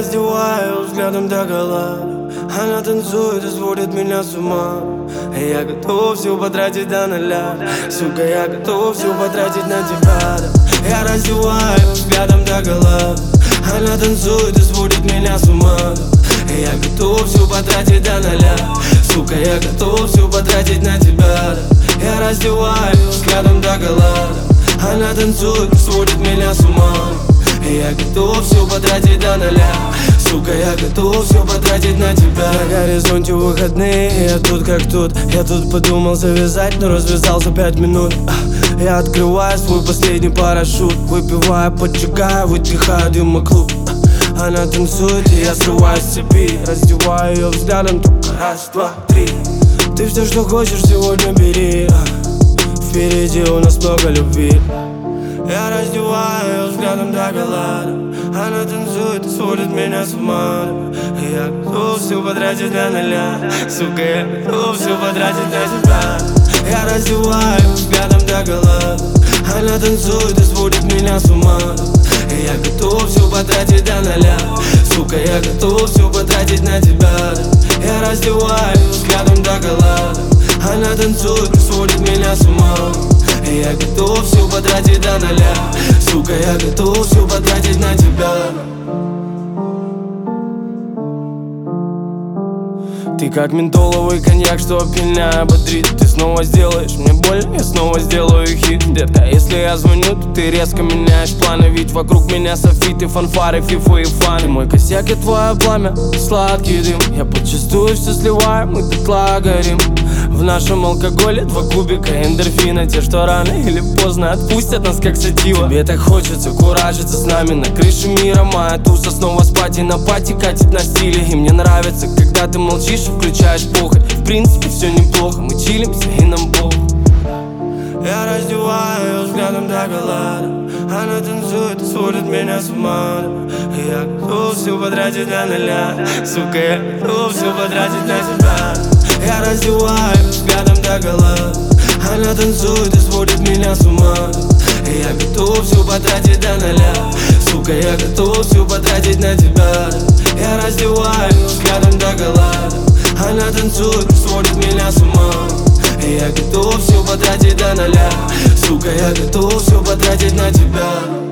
раздеваю взглядом догола. Она танцует и сводит меня с ума. И я готов все потратить до нуля. Сука, я готов все потратить на тебя. Я раздеваю взглядом догола. Она танцует и сводит меня с ума. И я готов все потратить до нуля. Сука, я готов все потратить на тебя. Я раздеваю взглядом догола. Она танцует и сводит меня с ума. И я готов все потратить до нуля. Сука, я готов все потратить на тебя. На горизонте выходные, я тут как тут. Я тут подумал завязать, но развязал за 5 минут. Я открываю свой последний парашют. Выпиваю, поджигаю, выдыхаю дымоклуб. Она танцует, и я срываюсь с цепи. Раздеваю ее взглядом, только раз, два, три. Ты все, что хочешь, сегодня бери. Впереди у нас много любви. Я раздеваю ее взглядом догола. Она танцует и сводит меня с ума. И я готов все потратить до нуля. Сука, я готов все потратить на тебя. Я раздеваю взглядом догола. Она танцует и сводит меня с ума. И я готов все потратить до нуля. Сука, я готов все потратить на тебя. Я раздеваю взглядом догола. Она танцует и сводит меня с ума. И я готов все потратить до нуля. Сука, я готов все потратить на тебя. Ты как ментоловый коньяк, что опьяняя бодрит. Ты снова сделаешь мне больно, я снова сделаю хит. Детка, если я звоню, то ты резко меняешь планы. Ведь вокруг меня софиты, фанфары, фифы и фаны. Мой косяк и твое пламя, сладкий дым. Я подчастую все сливаю, мы дотла горим. В нашем алкоголе 2 кубика эндорфина. Те, что рано или поздно отпустят нас как сатива. Тебе так хочется куражиться с нами на крыше мира. Моя туса снова спать и на пати катит на стиле. И мне нравится, когда ты молчишь и включаешь похоть. В принципе все неплохо, мы чилимся и нам похуй. Я раздеваю ее взглядом догола. Она танцует и сводит меня с ума. И я готов все потратить до нуля. Сука, я готов все потратить на тебя. Я раздеваю взглядом догола. Она танцует и сводит меня с ума. И я готов все потратить до нуля. Сука, я готов все потратить на тебя. Я раздеваю взглядом догола. Она танцует и сводит меня с ума. И я готов все потратить до нуля. Сука, я готов все потратить на тебя.